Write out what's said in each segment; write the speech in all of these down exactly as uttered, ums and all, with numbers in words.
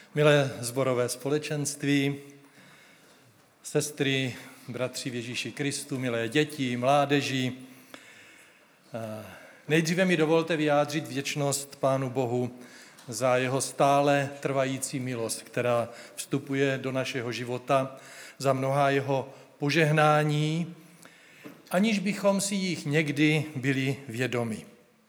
Milé sborové společenství, sestry, bratři v Ježíši Kristu, milé děti, mládeži, nejdříve mi dovolte vyjádřit vděčnost Pánu Bohu za jeho stále trvající milost, která vstupuje do našeho života, za mnohá jeho požehnání, aniž bychom si jich někdy byli vědomi.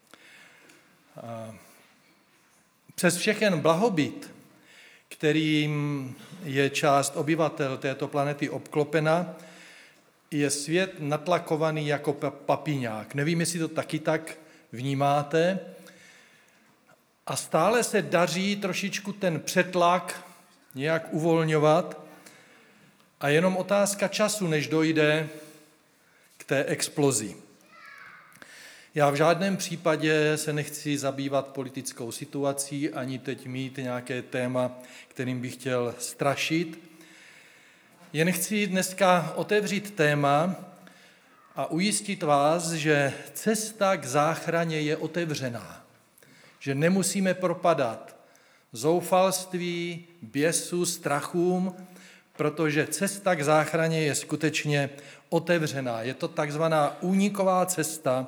Přes všechen blahobyt, kterým je část obyvatel této planety obklopena, je svět natlakovaný jako papiňák. Nevím, jestli to taky tak vnímáte. A stále se daří trošičku ten přetlak nějak uvolňovat a jenom otázka času, než dojde k té explozi. Já v žádném případě se nechci zabývat politickou situací, ani teď mít nějaké téma, kterým bych chtěl strašit. Jen chci dneska otevřít téma a ujistit vás, že cesta k záchraně je otevřená. Že nemusíme propadat zoufalství, běsu, strachům, protože cesta k záchraně je skutečně otevřená. Je to takzvaná úniková cesta,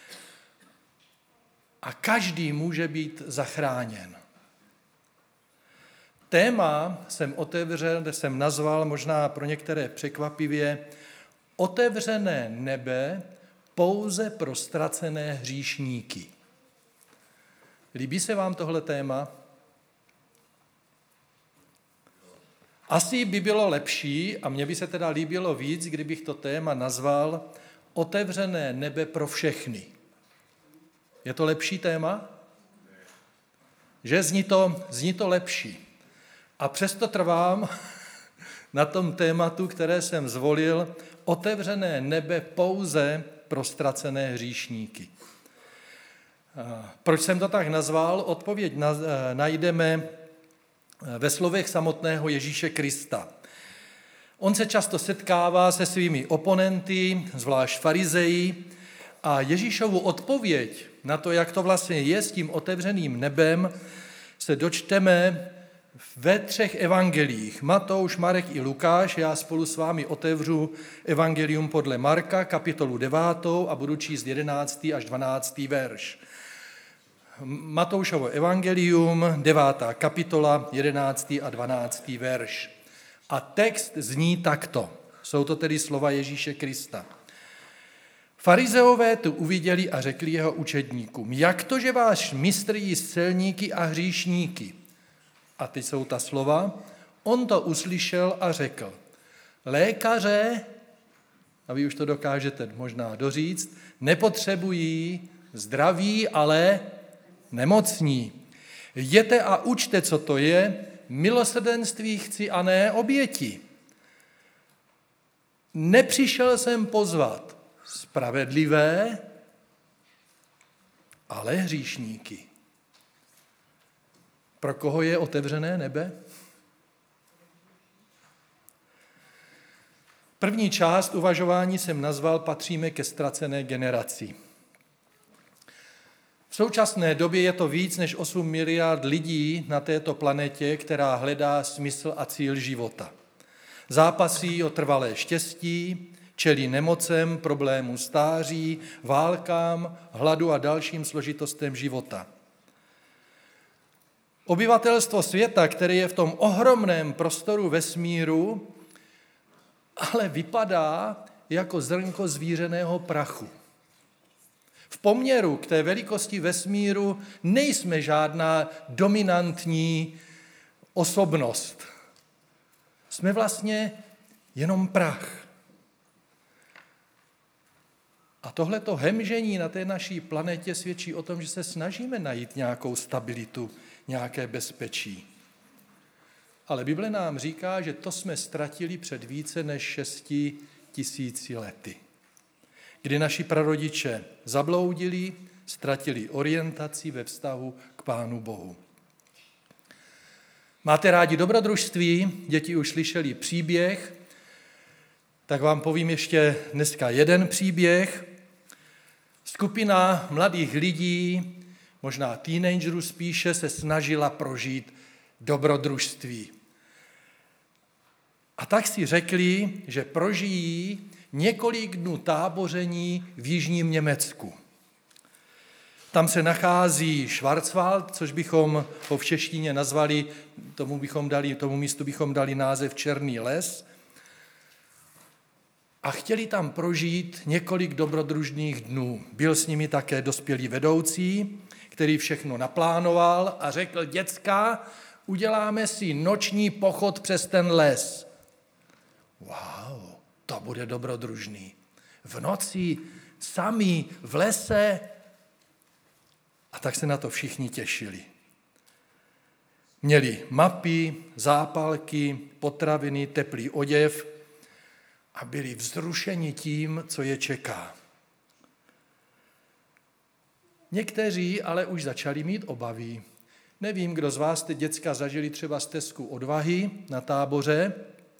a každý může být zachráněn. Téma jsem otevřel, jsem nazval možná pro některé překvapivě otevřené nebe pouze pro ztracené hříšníky. Líbí se vám tohle téma? Asi by bylo lepší, a mně by se teda líbilo víc, kdybych to téma nazval otevřené nebe pro všechny. Je to lepší téma? Že zní to, zní to lepší. A přesto trvám na tom tématu, které jsem zvolil, otevřené nebe pouze pro ztracené hříšníky. Proč jsem to tak nazval? Odpověď najdeme ve slovech samotného Ježíše Krista. On se často setkává se svými oponenty, zvlášť farizeji, a Ježíšovu odpověď na to, jak to vlastně je s tím otevřeným nebem, se dočteme ve třech evangeliích. Matouš, Marek i Lukáš. Já spolu s vámi otevřu evangelium podle Marka, kapitolu devátou, a budu číst jedenáctý až dvanáctý verš. Matoušovo evangelium, devátá kapitola, jedenáctý a dvanáctý verš. A text zní takto. Jsou to tedy slova Ježíše Krista. Farizeové tu uviděli a řekli jeho učedníkům, jak to, že váš mistr jí s celníky a hříšníky? A teď jsou ta slova. On to uslyšel a řekl, lékaře, a vy už to dokážete možná doříct, nepotřebují zdraví, ale nemocní. Jděte a učte, co to je, milosrdenství chci a ne oběti. Nepřišel jsem pozvat spravedlivé, ale hříšníky. Pro koho je otevřené nebe? První část uvažování jsem nazval Patříme ke ztracené generaci. V současné době je to víc než osm miliard lidí na této planetě, která hledá smysl a cíl života. Zápasí o trvalé štěstí, čelí nemocem, problémů stáří, válkám, hladu a dalším složitostem života. Obyvatelstvo světa, které je v tom ohromném prostoru vesmíru, ale vypadá jako zrnko zvířeného prachu. V poměru k té velikosti vesmíru nejsme žádná dominantní osobnost. Jsme vlastně jenom prach. A tohleto hemžení na té naší planetě svědčí o tom, že se snažíme najít nějakou stabilitu, nějaké bezpečí. Ale Bible nám říká, že to jsme ztratili před více než šesti tisíci lety, kdy naši prarodiče zabloudili, ztratili orientaci ve vztahu k Pánu Bohu. Máte rádi dobrodružství? Děti už slyšeli příběh, tak vám povím ještě dneska jeden příběh. Skupina mladých lidí, možná teenagerů spíše, se snažila prožít dobrodružství. A tak si řekli, že prožijí několik dnů táboření v jižním Německu. Tam se nachází Schwarzwald, což bychom ho v češtině nazvali, tomu, bychom dali, tomu místu bychom dali název Černý les. A chtěli tam prožít několik dobrodružných dnů. Byl s nimi také dospělý vedoucí, který všechno naplánoval a řekl: děcka, uděláme si noční pochod přes ten les. Wow, to bude dobrodružný. V noci, sami, v lese. A tak se na to všichni těšili. Měli mapy, zápalky, potraviny, teplý oděv a byli vzrušeni tím, co je čeká. Někteří ale už začali mít obavy. Nevím, kdo z vás ty děcka zažili třeba stezku odvahy na táboře,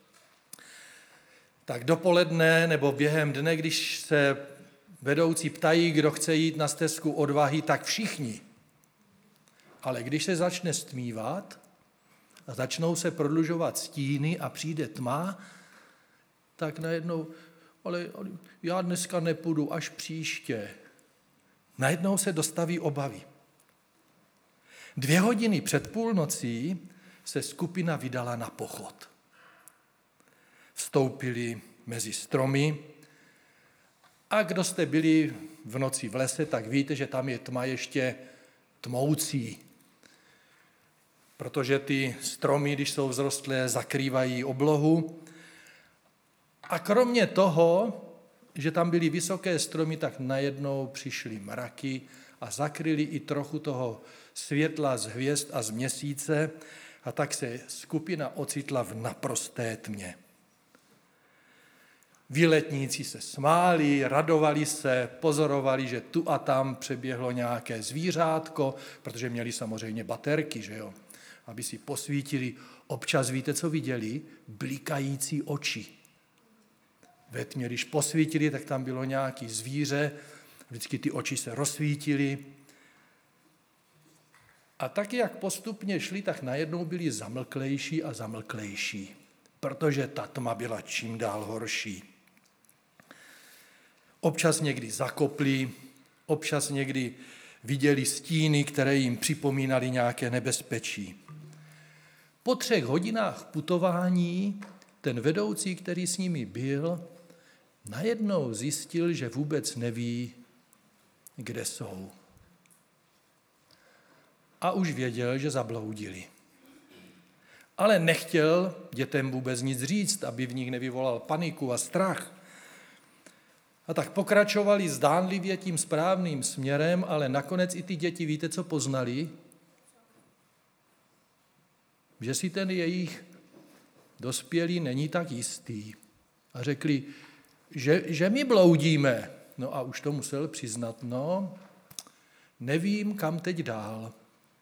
tak dopoledne nebo během dne, když se vedoucí ptají, kdo chce jít na stezku odvahy, tak všichni. Ale když se začne stmívat a začnou se prodlužovat stíny a přijde tma, tak najednou, ale, ale já dneska nepůjdu, až příště. Najednou se dostaví obavy. Dvě hodiny před půlnocí se skupina vydala na pochod. Vstoupili mezi stromy a kdo jste byli v noci v lese, tak víte, že tam je tma ještě tmoucí. Protože ty stromy, když jsou vzrostlé, zakrývají oblohu. A kromě toho, že tam byly vysoké stromy, tak najednou přišly mraky a zakryli i trochu toho světla z hvězd a z měsíce a tak se skupina ocitla v naprosté tmě. Výletníci se smáli, radovali se, pozorovali, že tu a tam přeběhlo nějaké zvířátko, protože měli samozřejmě baterky, že jo, aby si posvítili. Občas víte, co viděli? Blikající oči. Ve tmě, když posvítili, tak tam bylo nějaké zvíře, vždycky ty oči se rozsvítily. A taky, jak postupně šli, tak najednou byli zamlklejší a zamlklejší, protože ta tma byla čím dál horší. Občas někdy zakopli, občas někdy viděli stíny, které jim připomínaly nějaké nebezpečí. Po třech hodinách putování ten vedoucí, který s nimi byl, najednou zjistil, že vůbec neví, kde jsou. A už věděl, že zabloudili. Ale nechtěl dětem vůbec nic říct, aby v nich nevyvolal paniku a strach. A tak pokračovali zdánlivě tím správným směrem, ale nakonec i ty děti, víte, co poznali? Že si ten jejich dospělý není tak jistý. A řekli, že, že my bloudíme. No a už to musel přiznat, no, nevím, kam teď dál.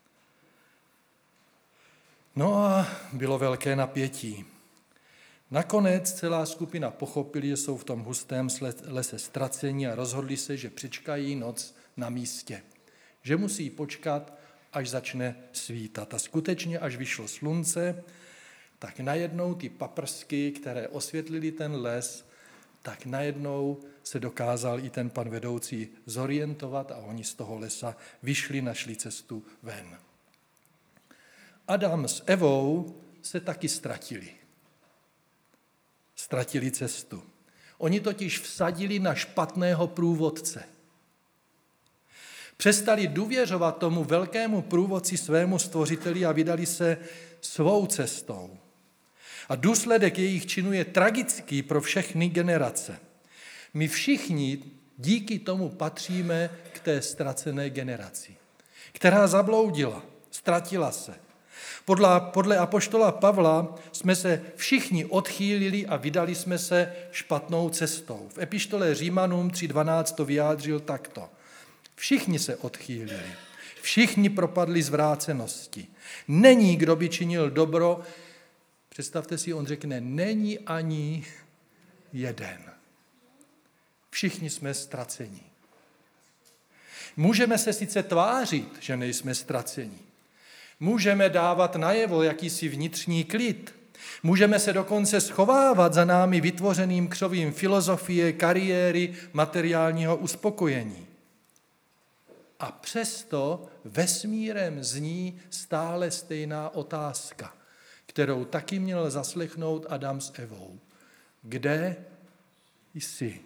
No a bylo velké napětí. Nakonec celá skupina pochopili, že jsou v tom hustém lese ztraceni a rozhodli se, že přečkají noc na místě. Že musí počkat, až začne svítat. A skutečně, až vyšlo slunce, tak najednou ty paprsky, které osvětlili ten les, tak najednou se dokázal i ten pan vedoucí zorientovat a oni z toho lesa vyšli, našli cestu ven. Adam s Evou se taky ztratili. Ztratili cestu. Oni totiž vsadili na špatného průvodce. Přestali důvěřovat tomu velkému průvodci, svému stvořiteli a vydali se svou cestou. A důsledek jejich činu je tragický pro všechny generace. My všichni díky tomu patříme k té ztracené generaci, která zabloudila, ztratila se. Podle, podle apoštola Pavla jsme se všichni odchýlili a vydali jsme se špatnou cestou. V epištole Římanům tři dvanáct to vyjádřil takto. Všichni se odchýlili, všichni propadli zvrácenosti. Není, kdo by činil dobro. Představte si, on řekne, není ani jeden. Všichni jsme ztraceni. Můžeme se sice tvářit, že nejsme ztraceni. Můžeme dávat najevo jakýsi vnitřní klid. Můžeme se dokonce schovávat za námi vytvořeným křovím filozofie, kariéry, materiálního uspokojení. A přesto vesmírem zní stále stejná otázka, kterou taky měl zaslechnout Adam s Evou. Kde jsi?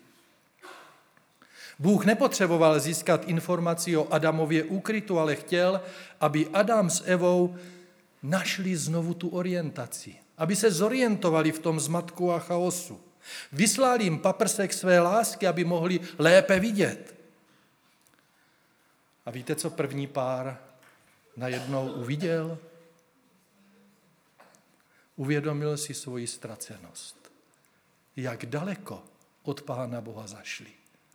Bůh nepotřeboval získat informaci o Adamově úkrytu, ale chtěl, aby Adam s Evou našli znovu tu orientaci, aby se zorientovali v tom zmatku a chaosu. Vyslal jim paprsek své lásky, aby mohli lépe vidět. A víte, co první pár najednou uviděl? Uvědomil si svoji ztracenost. Jak daleko od Pána Boha zašli.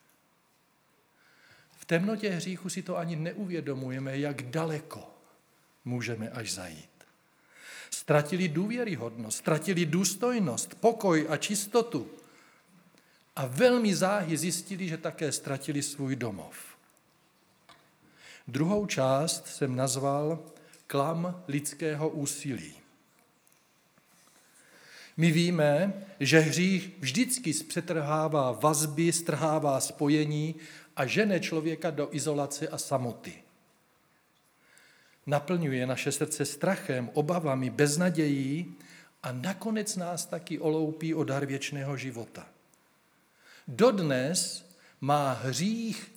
V temnotě hříchu si to ani neuvědomujeme, jak daleko můžeme až zajít. Ztratili důvěryhodnost, ztratili důstojnost, pokoj a čistotu. A velmi záhy zjistili, že také ztratili svůj domov. Druhou část jsem nazval klam lidského úsilí. My víme, že hřích vždycky zpřetrhává vazby, strhává spojení a žene člověka do izolace a samoty. Naplňuje naše srdce strachem, obavami, beznadějí a nakonec nás taky oloupí o dar věčného života. Dodnes má hřích,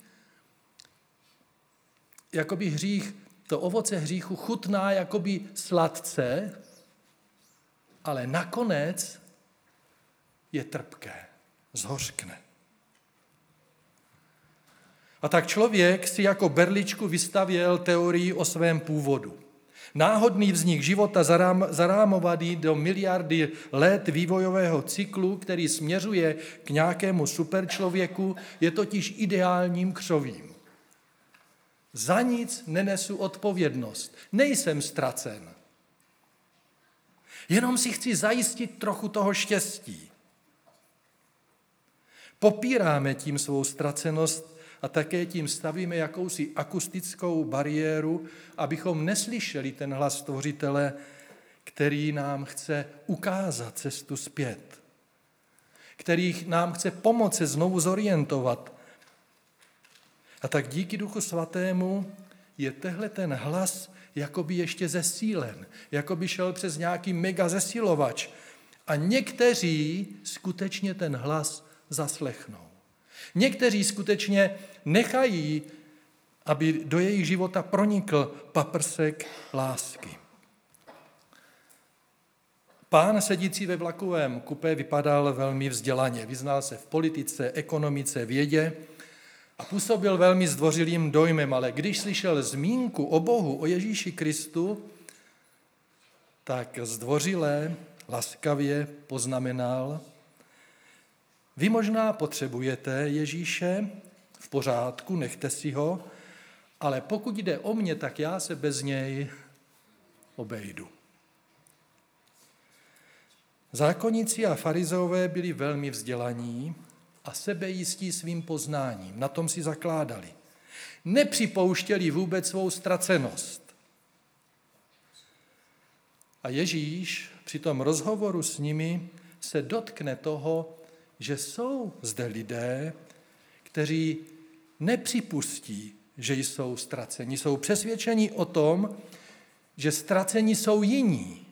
jakoby hřích, to ovoce hříchu chutná jakoby sladce, ale nakonec je trpké, zhořkne. A tak člověk si jako berličku vystavěl teorii o svém původu. Náhodný vznik života zarám, zarámovaný do miliardy let vývojového cyklu, který směřuje k nějakému superčlověku, je totiž ideálním křovím. Za nic nenesu odpovědnost. Nejsem ztracen. Jenom si chci zajistit trochu toho štěstí. Popíráme tím svou ztracenost a také tím stavíme jakousi akustickou bariéru, abychom neslyšeli ten hlas Stvořitele, který nám chce ukázat cestu zpět, který nám chce pomoci znovu zorientovat. A tak díky Duchu Svatému je tehle ten hlas jakoby ještě zesílen, jakoby šel přes nějaký mega zesilovač. A někteří skutečně ten hlas zaslechnou. Někteří skutečně nechají, aby do jejich života pronikl paprsek lásky. Pán sedící ve vlakovém kupé vypadal velmi vzdělaně. Vyznal se v politice, ekonomice, vědě a působil velmi zdvořilým dojmem, ale když slyšel zmínku o Bohu, o Ježíši Kristu, tak zdvořilé, laskavě poznamenal: vy možná potřebujete Ježíše, v pořádku, nechte si ho, ale pokud jde o mě, tak já se bez něj obejdu. Zákonníci a farizeové byli velmi vzdělaní a sebejistí svým poznáním. Na tom si zakládali. Nepřipouštěli vůbec svou ztracenost. A Ježíš při tom rozhovoru s nimi se dotkne toho, že jsou zde lidé, kteří nepřipustí, že jsou ztraceni. Jsou přesvědčeni o tom, že ztraceni jsou jiní.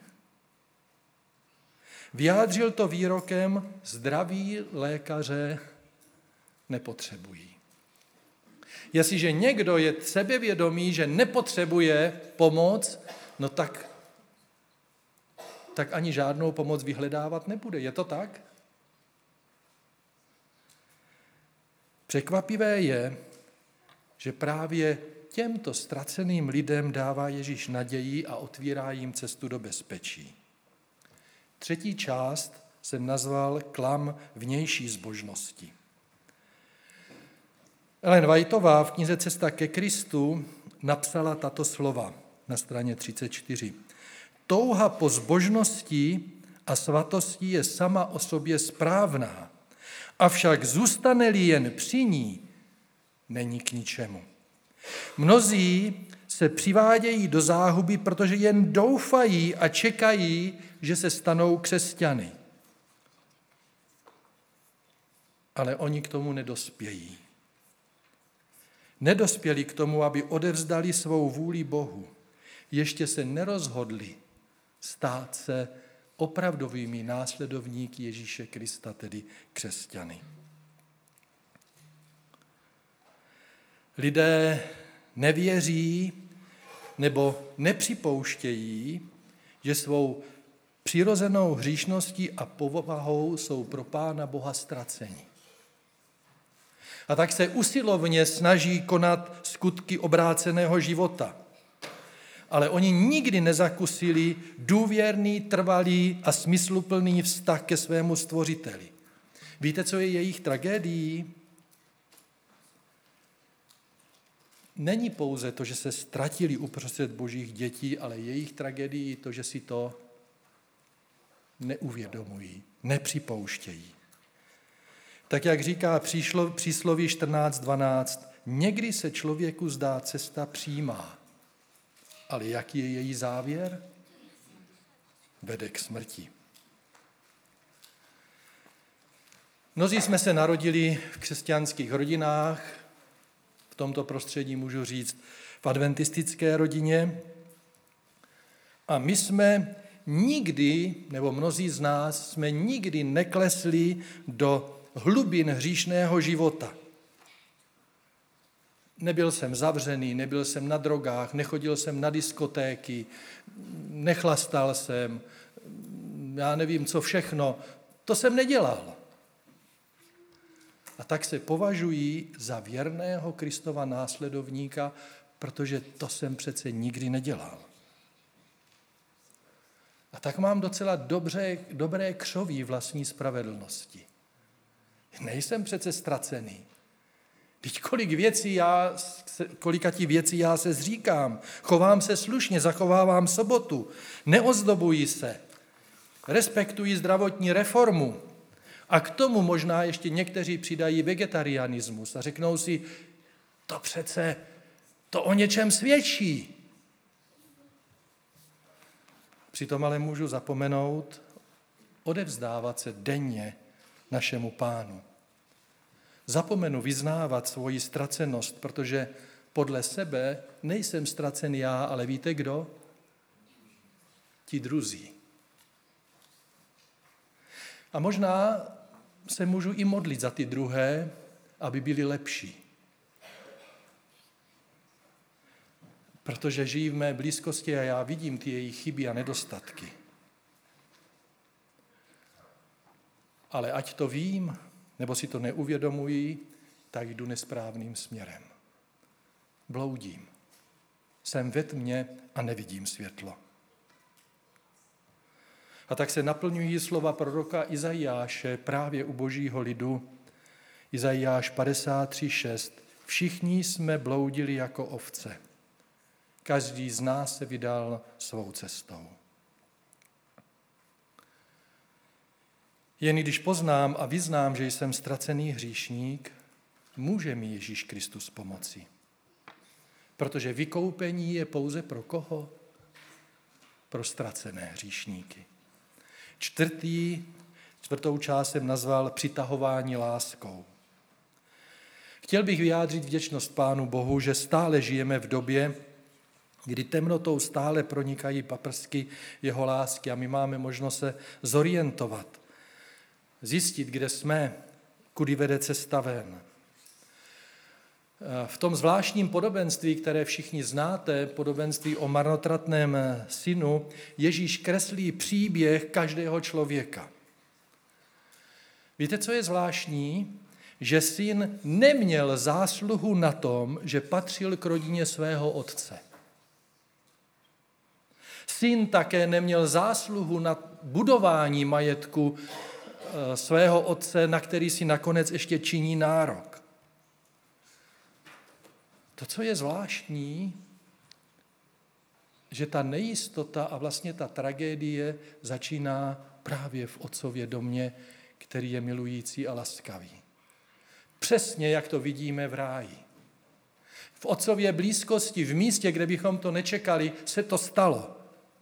Vyjádřil to výrokem: zdraví lékaře nepotřebují. Jestliže někdo je sebevědomý, že nepotřebuje pomoc, no tak, tak ani žádnou pomoc vyhledávat nebude. Je to tak? Překvapivé je, že právě těmto ztraceným lidem dává Ježíš naději a otvírá jim cestu do bezpečí. Třetí část jsem nazval klam vnější zbožnosti. Ellen Whiteová v knize Cesta ke Kristu napsala tato slova na straně třicet čtyři. Touha po zbožnosti a svatosti je sama o sobě správná, avšak zůstane-li jen při ní, není k ničemu. Mnozí se přivádějí do záhuby, protože jen doufají a čekají, že se stanou křesťany. Ale oni k tomu nedospějí. Nedospěli k tomu, aby odevzdali svou vůli Bohu. Ještě se nerozhodli stát se opravdovými následovníky Ježíše Krista, tedy křesťany. Lidé nevěří nebo nepřipouštějí, že svou přirozenou hříšností a povahou jsou pro Pána Boha ztraceni. A tak se usilovně snaží konat skutky obráceného života. Ale oni nikdy nezakusili důvěrný, trvalý a smysluplný vztah ke svému stvořiteli. Víte, co je jejich tragédií? Není pouze to, že se ztratili uprostřed božích dětí, ale jejich tragédií to, že si to neuvědomují, nepřipouštějí. Tak jak říká přísloví čtrnáct dvanáct, někdy se člověku zdá cesta přímá, ale jaký je její závěr? Vede k smrti. Mnozí jsme se narodili v křesťanských rodinách, v tomto prostředí můžu říct v adventistické rodině, a my jsme nikdy, nebo mnozí z nás, jsme nikdy neklesli do hlubin hříšného života. Nebyl jsem zavřený, nebyl jsem na drogách, nechodil jsem na diskotéky, nechlastal jsem, já nevím, co všechno. To jsem nedělal. A tak se považují za věrného Kristova následovníka, protože to jsem přece nikdy nedělal. A tak mám docela dobře, dobré křoví vlastní spravedlnosti. Nejsem přece ztracený. Teď kolik věcí já, kolika ti věcí já se zříkám, chovám se slušně, zachovávám sobotu, neozdobuji se, respektuji zdravotní reformu a k tomu možná ještě někteří přidají vegetarianismus a řeknou si, to přece, to o něčem svědčí. Přitom ale můžu zapomenout odevzdávat se denně našemu Pánu. Zapomenu vyznávat svoji ztracenost, protože podle sebe nejsem ztracen já, ale víte kdo? Ti druzí. A možná se můžu i modlit za ty druhé, aby byli lepší. Protože žijí v mé blízkosti a já vidím ty jejich chyby a nedostatky. Ale ať to vím, nebo si to neuvědomují, tak jdu nesprávným směrem. Bloudím. Jsem ve tmě a nevidím světlo. A tak se naplňují slova proroka Izajáše právě u božího lidu. Izajáš padesát tři šest. Všichni jsme bloudili jako ovce. Každý z nás se vydal svou cestou. Jen když poznám a vyznám, že jsem ztracený hříšník, může mi Ježíš Kristus pomoci. Protože vykoupení je pouze pro koho? Pro ztracené hříšníky. Čtvrtý, čtvrtou část jsem nazval přitahování láskou. Chtěl bych vyjádřit vděčnost Pánu Bohu, že stále žijeme v době, kdy temnotou stále pronikají paprsky jeho lásky a my máme možnost se zorientovat, zjistit, kde jsme, kudy vede cesta ven. V tom zvláštním podobenství, které všichni znáte, podobenství o marnotratném synu, Ježíš kreslí příběh každého člověka. Víte, co je zvláštní? Že syn neměl zásluhu na tom, že patřil k rodině svého otce. Syn také neměl zásluhu na budování majetku svého otce, na který si nakonec ještě činí nárok. To, co je zvláštní, že ta nejistota a vlastně ta tragédie začíná právě v otcově domě, který je milující a laskavý. Přesně, jak to vidíme v ráji. v otcově blízkosti, v místě, kde bychom to nečekali, se to stalo.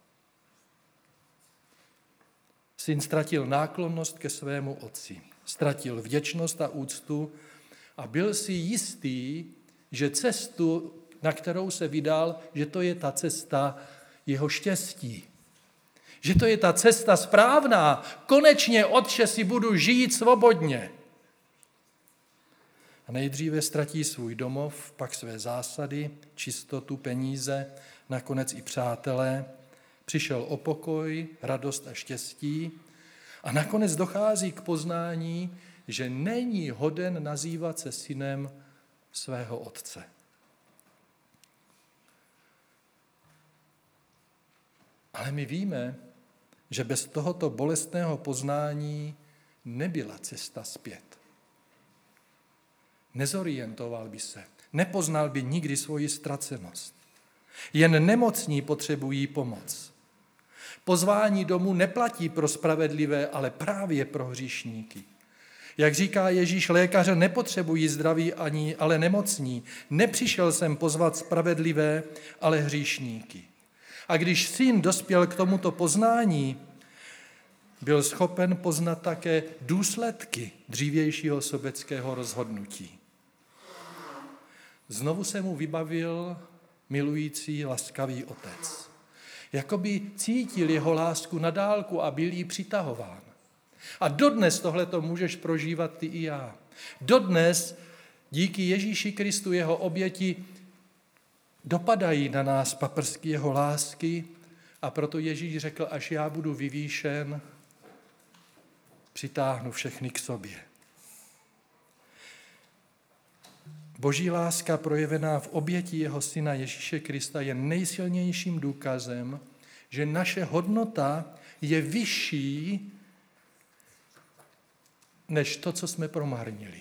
Syn ztratil náklonnost ke svému otci, ztratil vděčnost a úctu a byl si jistý, že cestu, na kterou se vydal, že to je ta cesta jeho štěstí. Že to je ta cesta správná. Konečně, Otče, si budu žít svobodně. A nejdříve ztratí svůj domov, pak své zásady, čistotu, peníze, nakonec i přátelé. Přišel o pokoj, radost a štěstí a nakonec dochází k poznání, že není hoden nazývat se synem svého otce. Ale my víme, že bez tohoto bolestného poznání nebyla cesta zpět. Nezorientoval by se, nepoznal by nikdy svoji ztracenost. Jen nemocní potřebují pomoc. Pozvání domů neplatí pro spravedlivé, ale právě pro hříšníky. Jak říká Ježíš, lékaře nepotřebují zdraví ani, ale nemocní. Nepřišel jsem pozvat spravedlivé, ale hříšníky. A když syn dospěl k tomuto poznání, byl schopen poznat také důsledky dřívějšího sobeckého rozhodnutí. Znovu se mu vybavil milující, laskavý otec. Jakoby cítil jeho lásku na dálku a byl jí přitahován. A dodnes tohleto můžeš prožívat ty i já. Dodnes díky Ježíši Kristu, jeho oběti, dopadají na nás paprsky jeho lásky a proto Ježíš řekl, až já budu vyvýšen, přitáhnu všechny k sobě. Boží láska projevená v oběti jeho syna Ježíše Krista je nejsilnějším důkazem, že naše hodnota je vyšší než to, co jsme promarnili.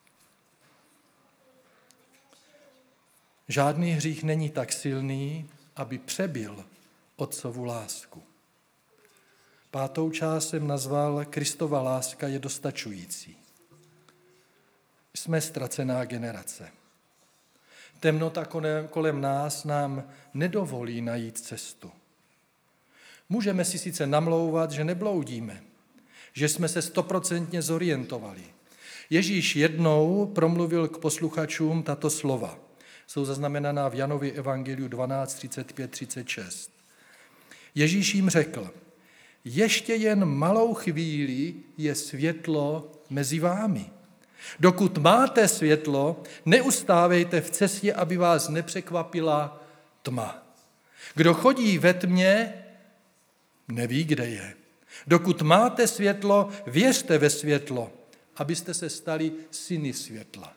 Žádný hřích není tak silný, aby přebil otcovu lásku. Pátou část jsem nazval Kristova láska je dostačující. Jsme ztracená generace. Temnota kolem nás nám nedovolí najít cestu. Můžeme si sice namlouvat, že nebloudíme, že jsme se stoprocentně zorientovali. Ježíš jednou promluvil k posluchačům tato slova. Jsou zaznamenaná v Janově evangeliu dvanáct, třicet pět, třicet šest. Ježíš jim řekl, ještě jen malou chvíli je světlo mezi vámi. Dokud máte světlo, neustávejte v cestě, aby vás nepřekvapila tma. Kdo chodí ve tmě, neví, kde je. Dokud máte světlo, věřte ve světlo, abyste se stali syny světla.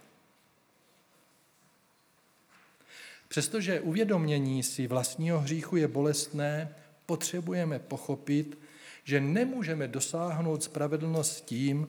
Přestože uvědomění si vlastního hříchu je bolestné, potřebujeme pochopit, že nemůžeme dosáhnout spravedlnost tím,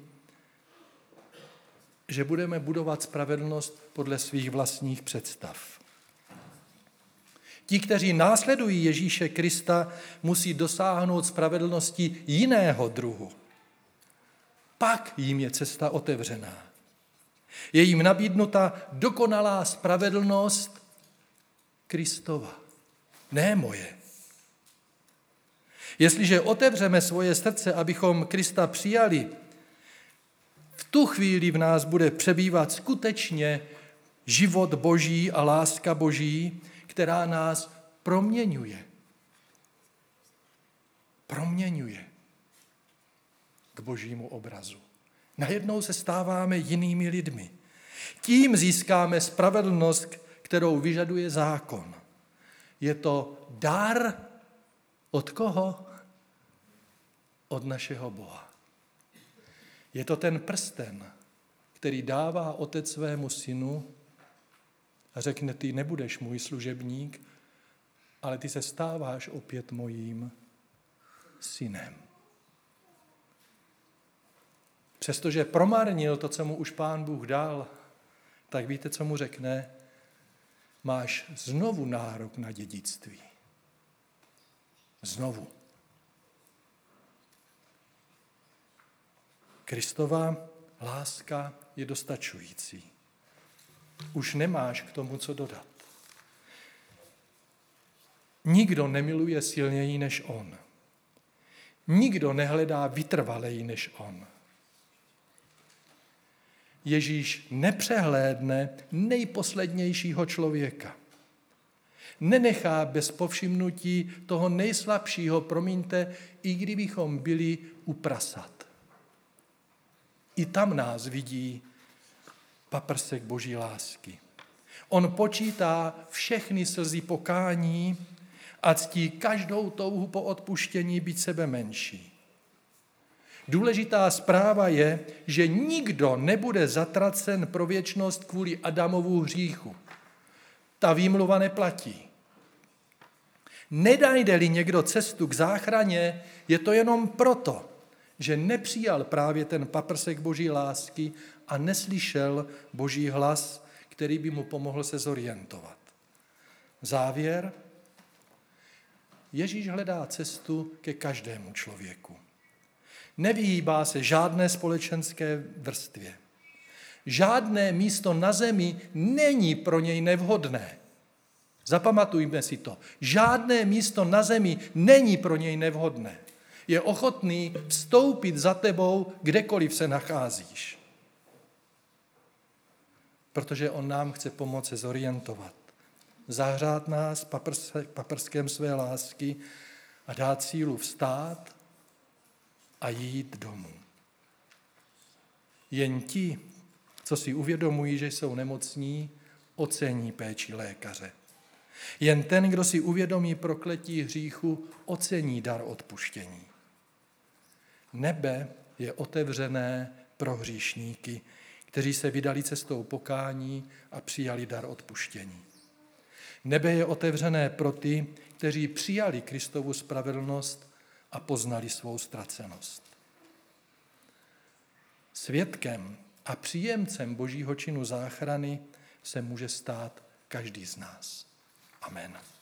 že budeme budovat spravedlnost podle svých vlastních představ. Ti, kteří následují Ježíše Krista, musí dosáhnout spravedlnosti jiného druhu. Pak jim je cesta otevřená. Je jim nabídnuta dokonalá spravedlnost Kristova, ne moje. Jestliže otevřeme svoje srdce, abychom Krista přijali, v tu chvíli v nás bude přebývat skutečně život Boží a láska Boží, která nás proměňuje. Proměňuje k Božímu obrazu. Najednou se stáváme jinými lidmi. Tím získáme spravedlnost, kterou vyžaduje zákon. Je to dar od koho? Od našeho Boha. Je to ten prsten, který dává otec svému synu a řekne, ty nebudeš můj služebník, ale ty se stáváš opět mojím synem. Přestože promarnil to, co mu už Pán Bůh dal, tak víte, co mu řekne? Máš znovu nárok na dědictví. Znovu. Kristova láska je dostačující. Už nemáš k tomu, co dodat. Nikdo nemiluje silněji než on. Nikdo nehledá vytrvaleji než on. Ježíš nepřehlédne nejposlednějšího člověka. Nenechá bez povšimnutí toho nejslabšího, promiňte, i kdybychom byli u prasat. I tam nás vidí paprsek Boží lásky. On počítá všechny slzy pokání a ctí každou touhu po odpuštění být sebe menší. Důležitá zpráva je, že nikdo nebude zatracen pro věčnost kvůli Adamovu hříchu. Ta výmluva neplatí. Nedajde-li někdo cestu k záchraně, je to jenom proto, že nepřijal právě ten paprsek Boží lásky a neslyšel Boží hlas, který by mu pomohl se zorientovat. Závěr. Ježíš hledá cestu ke každému člověku. Nevyhýbá se žádné společenské vrstvě. Žádné místo na zemi není pro něj nevhodné. Zapamatujme si to. Žádné místo na zemi není pro něj nevhodné. Je ochotný vstoupit za tebou, kdekoliv se nacházíš. Protože on nám chce pomoct se zorientovat. Zahřát nás paprskem své lásky a dát sílu vstát a jít domů. Jen ti, co si uvědomují, že jsou nemocní, ocení péči lékaře. Jen ten, kdo si uvědomí prokletí hříchu, ocení dar odpuštění. Nebe je otevřené pro hříšníky, kteří se vydali cestou pokání a přijali dar odpuštění. Nebe je otevřené pro ty, kteří přijali Kristovu spravedlnost a poznali svou ztracenost. Svědkem a příjemcem Božího činu záchrany se může stát každý z nás. Amen.